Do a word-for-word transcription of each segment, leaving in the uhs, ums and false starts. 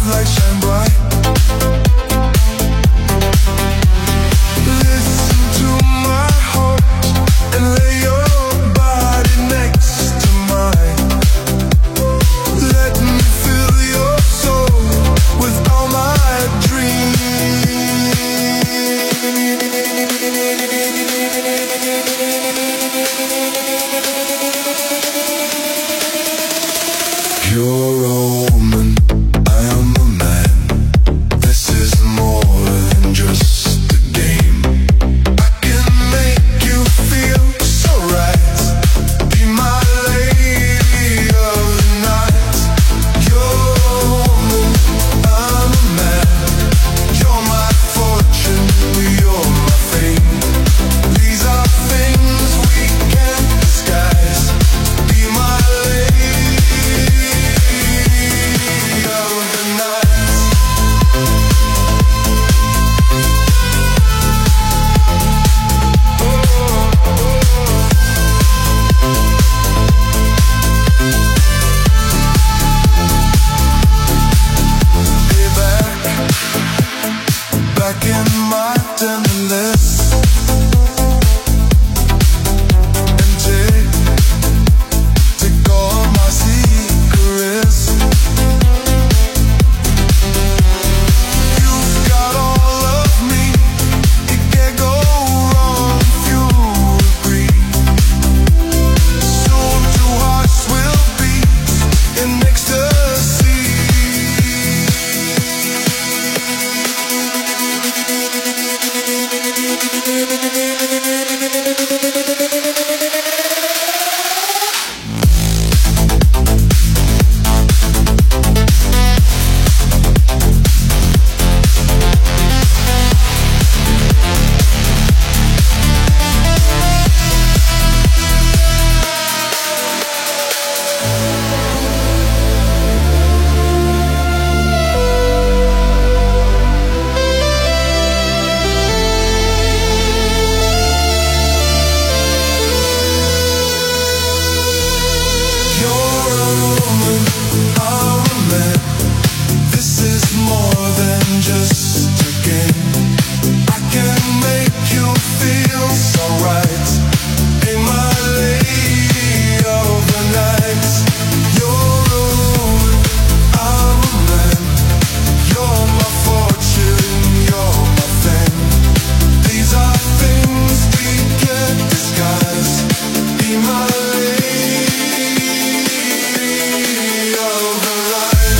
light shine bright. Listen to my heart and lay your body next to mine. Let me fill your soul with all my dreams. You're a woman, I am a man. This is more than just a game. I can make you feel so right. Be my lady of the night. You're a woman, I'm a man. You're my fortune, you're my fame. These are things we can't disguise. Be my lady of the night. Lay back, back in my tenderness, and take, take all my secrets. You've got all of me, it can't go wrong if you agree. Soon two hearts will beat in ecstasy. You're a woman, I'm a man. This is more than just a game. I can make you feel so right. Be my lady of the night. You're a woman, I'm a man. You're my fortune, you're my fame. These are things we can't disguise. Be my lady of the night.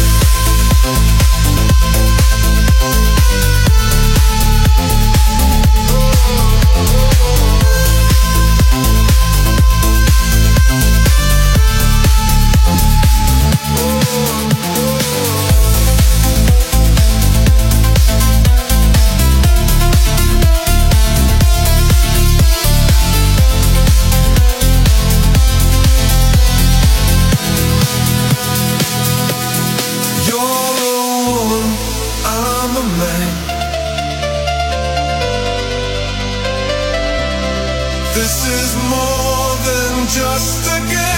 You're a woman, I'm a man. This is more than just a game.